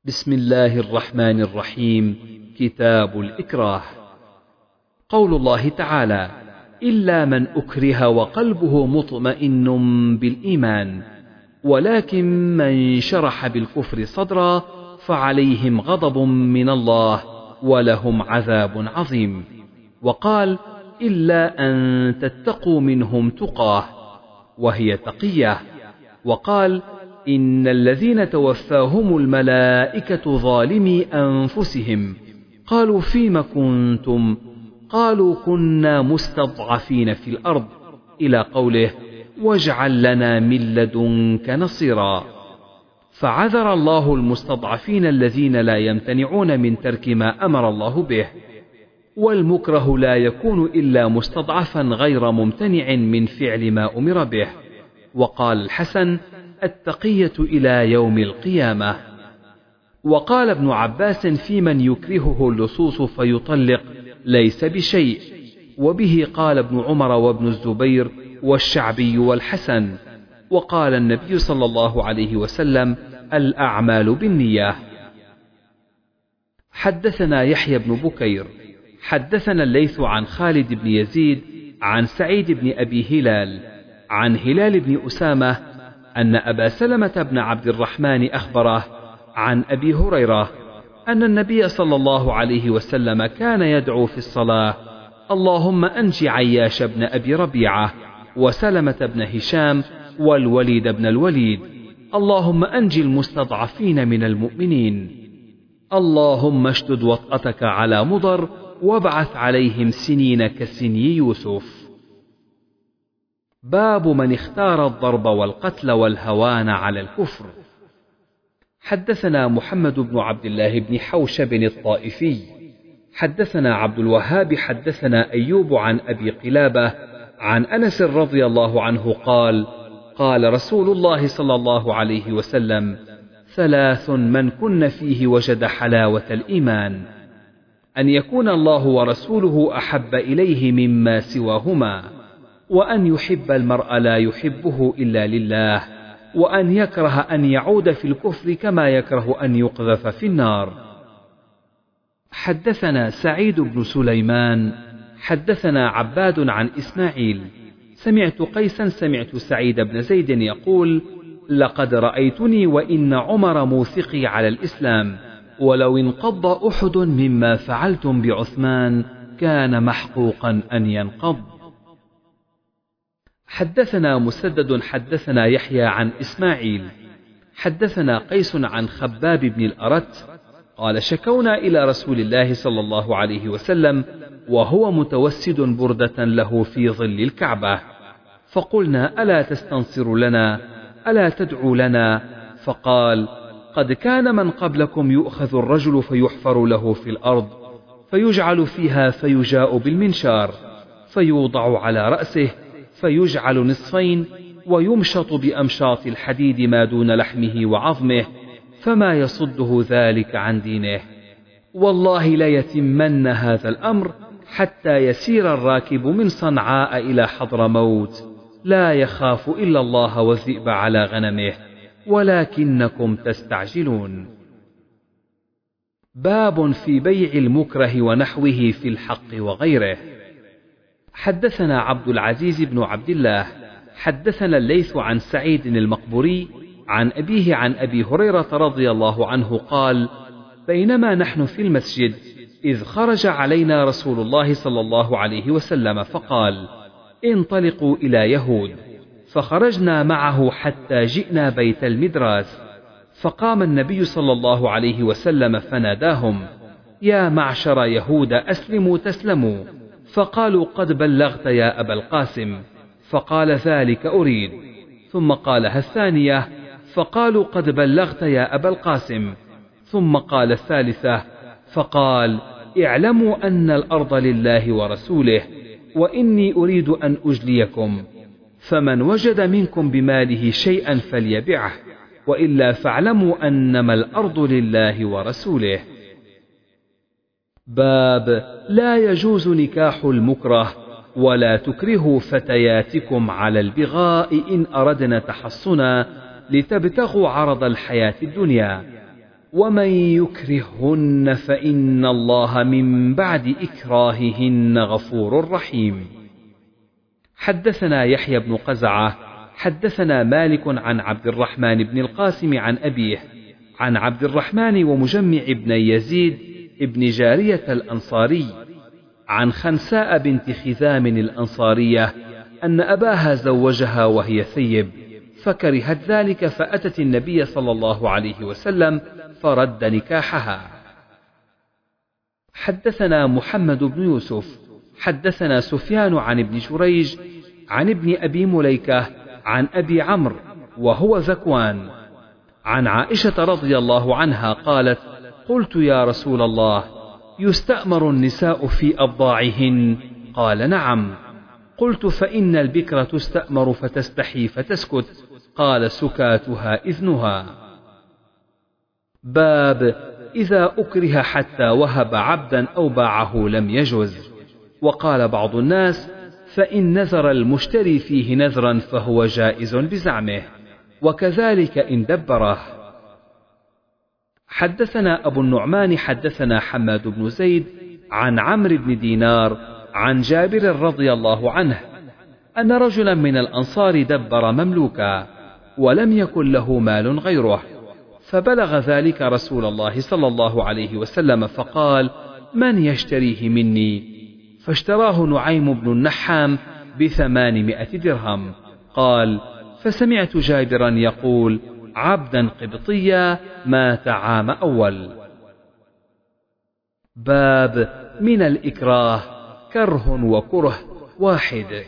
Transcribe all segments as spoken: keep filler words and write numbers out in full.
بسم الله الرحمن الرحيم. كتاب الإكراه. قول الله تعالى: إلا من أكره وقلبه مطمئن بالإيمان، ولكن من شرح بالكفر صدرا فعليهم غضب من الله ولهم عذاب عظيم. وقال: إلا أن تتقوا منهم تقاه، وهي تقية. وقال: إن الذين توفاهم الملائكة ظالمي أنفسهم قالوا فيم كنتم؟ قالوا كنا مستضعفين في الأرض، إلى قوله: واجعل لنا من لدنك نصيرا. فعذر الله المستضعفين الذين لا يمتنعون من ترك ما أمر الله به. والمكره لا يكون إلا مستضعفا غير ممتنع من فعل ما أمر به. وقال الحسن: التقية إلى يوم القيامة. وقال ابن عباس في من يكرهه اللصوص فيطلق: ليس بشيء. وبه قال ابن عمر وابن الزبير والشعبي والحسن. وقال النبي صلى الله عليه وسلم: الأعمال بالنية. حدثنا يحيى بن بكير حدثنا الليث عن خالد بن يزيد عن سعيد بن أبي هلال عن هلال بن أسامة أن أبا سلمة بن عبد الرحمن أخبره عن أبي هريرة أن النبي صلى الله عليه وسلم كان يدعو في الصلاة: اللهم أنج عياش بن أبي ربيعة وسلمة بن هشام والوليد بن الوليد، اللهم أنج المستضعفين من المؤمنين، اللهم اشدد وطأتك على مضر وابعث عليهم سنين كسني يوسف. باب من اختار الضرب والقتل والهوان على الكفر. حدثنا محمد بن عبد الله بن حوشب الطائفي حدثنا عبد الوهاب حدثنا أيوب عن أبي قلابة عن أنس رضي الله عنه قال: قال رسول الله صلى الله عليه وسلم: ثلاث من كن فيه وجد حلاوة الإيمان: أن يكون الله ورسوله أحب إليه مما سواهما، وأن يحب المرء لا يحبه إلا لله، وأن يكره أن يعود في الكفر كما يكره أن يقذف في النار. حدثنا سعيد بن سليمان حدثنا عباد عن إسماعيل سمعت قيسا سمعت سعيد بن زيد يقول: لقد رأيتني وإن عمر موثقي على الإسلام، ولو انقض أحد مما فعلتم بعثمان كان محقوقا أن ينقض. حدثنا مسدد حدثنا يحيى عن إسماعيل حدثنا قيس عن خباب بن الأرت قال: شكونا إلى رسول الله صلى الله عليه وسلم وهو متوسد بردة له في ظل الكعبة، فقلنا: ألا تستنصر لنا؟ ألا تدعو لنا؟ فقال: قد كان من قبلكم يؤخذ الرجل فيحفر له في الأرض فيجعل فيها فيجاء بالمنشار فيوضع على رأسه فيجعل نصفين ويمشط بأمشاط الحديد ما دون لحمه وعظمه فما يصده ذلك عن دينه. والله ليتمن هذا الأمر حتى يسير الراكب من صنعاء إلى حضرموت لا يخاف إلا الله والذئب على غنمه، ولكنكم تستعجلون. باب في بيع المكره ونحوه في الحق وغيره. حدثنا عبد العزيز بن عبد الله حدثنا الليث عن سعيد المقبوري عن أبيه عن أبي هريرة رضي الله عنه قال: بينما نحن في المسجد إذ خرج علينا رسول الله صلى الله عليه وسلم فقال: انطلقوا إلى يهود. فخرجنا معه حتى جئنا بيت المدراس، فقام النبي صلى الله عليه وسلم فناداهم: يا معشر يهود أسلموا تسلموا. فقالوا: قد بلغت يا أبا القاسم. فقال: ذلك أريد. ثم قالها الثانية، فقالوا: قد بلغت يا أبا القاسم. ثم قال الثالثة، فقال: اعلموا أن الأرض لله ورسوله، وإني أريد أن أجليكم، فمن وجد منكم بماله شيئا فليبعه، وإلا فاعلموا أنما الأرض لله ورسوله. باب لا يجوز نكاح المكره، ولا تكرهوا فتياتكم على البغاء إن أردنا تحصنا لتبتغوا عرض الحياة الدنيا، ومن يكرههن فإن الله من بعد إكراههن غفور رحيم. حدثنا يحيى بن قزعة حدثنا مالك عن عبد الرحمن بن القاسم عن أبيه عن عبد الرحمن ومجمع بن يزيد ابن جارية الأنصاري عن خنساء بنت خذام الأنصارية أن أباها زوجها وهي ثيب فكرهت ذلك فأتت النبي صلى الله عليه وسلم فرد نكاحها. حدثنا محمد بن يوسف حدثنا سفيان عن ابن جريج عن ابن أبي مليكة عن أبي عمرو وهو ذكوان عن عائشة رضي الله عنها قالت: قلت يا رسول الله يستأمر النساء في أبضاعهن؟ قال: نعم. قلت: فإن البكر تستأمر فتستحي فتسكت؟ قال: سكاتها إذنها. باب إذا أكره حتى وهب عبدا أو باعه لم يجز. وقال بعض الناس: فإن نذر المشتري فيه نذرا فهو جائز بزعمه، وكذلك إن دبره. حدثنا أبو النعمان حدثنا حماد بن زيد عن عمرو بن دينار عن جابر رضي الله عنه أن رجلا من الأنصار دبر مملوكا ولم يكن له مال غيره، فبلغ ذلك رسول الله صلى الله عليه وسلم فقال: من يشتريه مني؟ فاشتراه نعيم بن النحام بثمانمائة درهم. قال: فسمعت جابرا يقول: عبدا قبطيا مات عام أول. باب من الإكراه كره وكره واحد.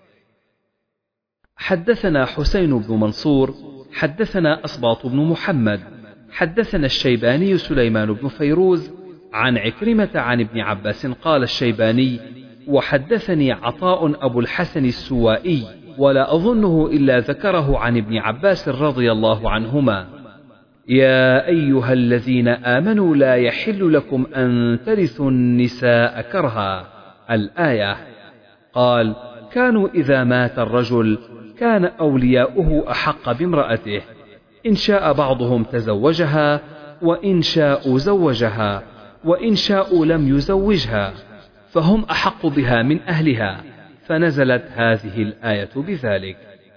حدثنا حسين بن منصور حدثنا أصباط بن محمد حدثنا الشيباني سليمان بن فيروز عن عكرمة عن ابن عباس قال الشيباني: وحدثني عطاء أبو الحسن السوائي ولا أظنه إلا ذكره عن ابن عباس رضي الله عنهما: يا أيها الذين آمنوا لا يحل لكم أن ترثوا النساء كرها، الآية. قال: كانوا إذا مات الرجل كان أولياؤه أحق بامرأته، إن شاء بعضهم تزوجها وإن شاءوا زوجها وإن شاءوا لم يزوجها، فهم أحق بها من أهلها، فنزلت هذه الآية بذلك.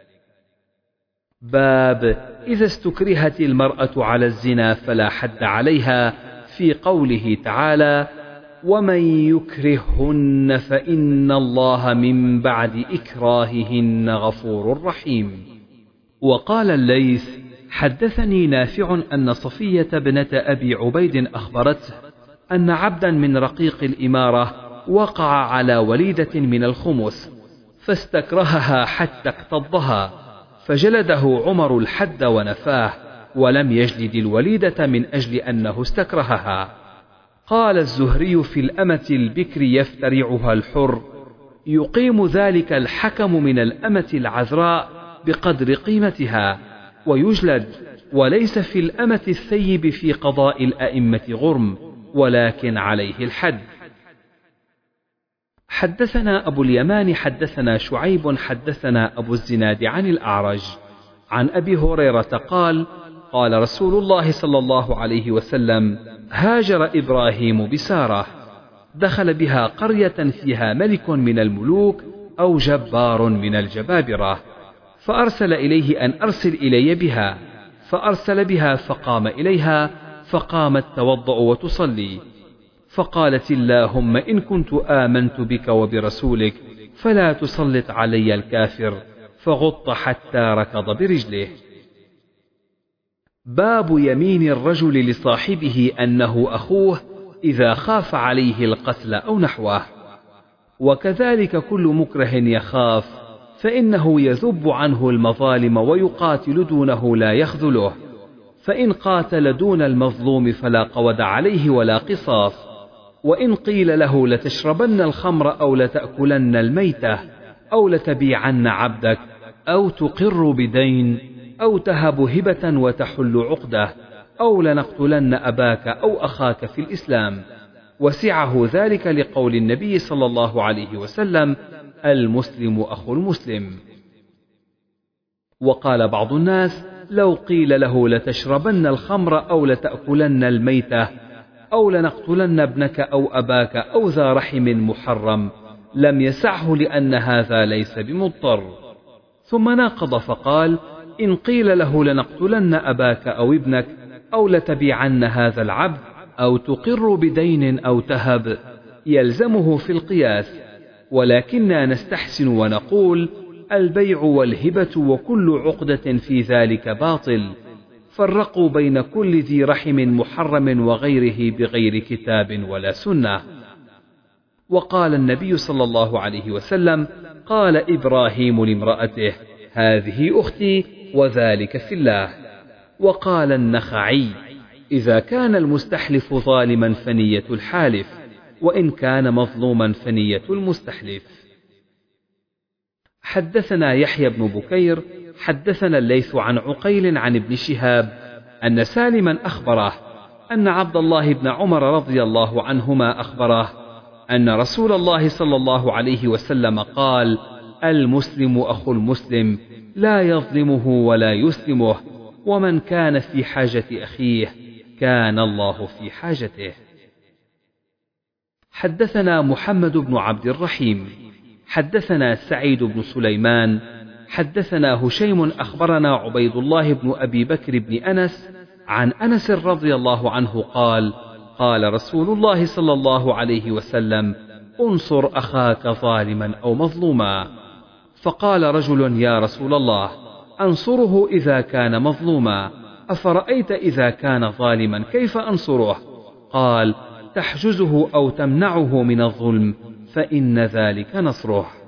باب إذا استكرهت المرأة على الزنا فلا حد عليها، في قوله تعالى: ومن يكرههن فإن الله من بعد إكراههن غفور رحيم. وقال الليث: حدثني نافع أن صفية ابنة أبي عبيد أخبرته أن عبدا من رقيق الإمارة وقع على وليدة من الخمس فاستكرهها حتى اكتضها، فجلده عمر الحد ونفاه، ولم يجلد الوليدة من أجل أنه استكرهها. قال الزهري: في الأمة البكر يفترعها الحر، يقيم ذلك الحكم من الأمة العذراء بقدر قيمتها ويجلد، وليس في الأمة الثيب في قضاء الأئمة غرم، ولكن عليه الحد. حدثنا أبو اليمان حدثنا شعيب حدثنا أبو الزناد عن الأعرج عن أبي هريرة قال: قال رسول الله صلى الله عليه وسلم: هاجر إبراهيم بسارة، دخل بها قرية فيها ملك من الملوك أو جبار من الجبابرة، فأرسل إليه أن أرسل إلي بها، فأرسل بها فقام إليها، فقامت توضأ وتصلي، فقالت: اللهم إن كنت آمنت بك وبرسولك فلا تسلط علي الكافر، فغط حتى ركض برجله. باب يمين الرجل لصاحبه أنه أخوه إذا خاف عليه القتل أو نحوه. وكذلك كل مكره يخاف، فإنه يذب عنه المظالم ويقاتل دونه لا يخذله، فإن قاتل دون المظلوم فلا قود عليه ولا قصاص. وإن قيل له لتشربن الخمر أو لتأكلن الميتة أو لتبيعن عبدك أو تقر بدين أو تهب هبة وتحل عقدة أو لنقتلن أباك أو أخاك في الإسلام، وسعه ذلك لقول النبي صلى الله عليه وسلم: المسلم أخو المسلم. وقال بعض الناس: لو قيل له لتشربن الخمر أو لتأكلن الميتة أو لنقتلن ابنك أو أباك أو ذا رحم محرم لم يسعه، لأن هذا ليس بمضطر. ثم ناقض فقال: إن قيل له لنقتلن أباك أو ابنك أو لتبيعن هذا العبد أو تقر بدين أو تهب يلزمه في القياس، ولكننا نستحسن ونقول: البيع والهبة وكل عقدة في ذلك باطل. فرقوا بين كل ذي رحم محرم وغيره بغير كتاب ولا سنة. وقال النبي صلى الله عليه وسلم: قال إبراهيم لامرأته: هذه أختي وذلك في الله. وقال النخعي: إذا كان المستحلف ظالما فنية الحالف، وإن كان مظلوما فنية المستحلف. حدثنا يحيى بن بكير حدثنا الليث عن عقيل عن ابن شهاب أن سالما أخبره أن عبد الله بن عمر رضي الله عنهما أخبره أن رسول الله صلى الله عليه وسلم قال: المسلم أخو المسلم لا يظلمه ولا يسلمه، ومن كان في حاجة أخيه كان الله في حاجته. حدثنا محمد بن عبد الرحيم حدثنا سعيد بن سليمان حدثنا هشيم أخبرنا عبيد الله بن أبي بكر بن أنس عن أنس رضي الله عنه قال: قال رسول الله صلى الله عليه وسلم: انصر أخاك ظالما أو مظلوما. فقال رجل: يا رسول الله، أنصره إذا كان مظلوما، أفرأيت إذا كان ظالما كيف أنصره؟ قال: تحجزه أو تمنعه من الظلم، فإن ذلك نصره.